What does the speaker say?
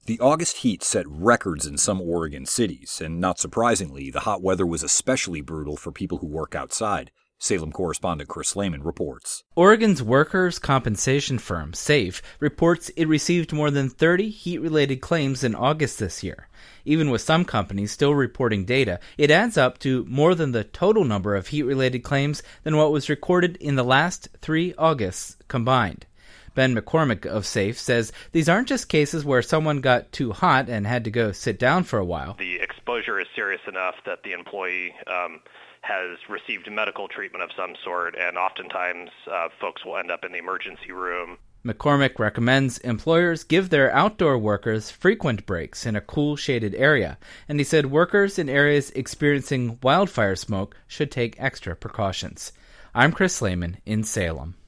The August heat set records in some Oregon cities, and not surprisingly, the hot weather was especially brutal for people who work outside. Salem correspondent Chris Lehman reports. Oregon's workers' compensation firm, SAFE, reports it received more than 30 heat-related claims in August this year. Even with some companies still reporting data, it adds up to more than the total number of heat-related claims than what was recorded in the last 3 Augusts combined. Ben McCormick of SAFE says these aren't just cases where someone got too hot and had to go sit down for a while. The exposure is serious enough that the employee has received medical treatment of some sort, and oftentimes folks will end up in the emergency room. McCormick recommends employers give their outdoor workers frequent breaks in a cool, shaded area, and he said workers in areas experiencing wildfire smoke should take extra precautions. I'm Chris Lehman in Salem.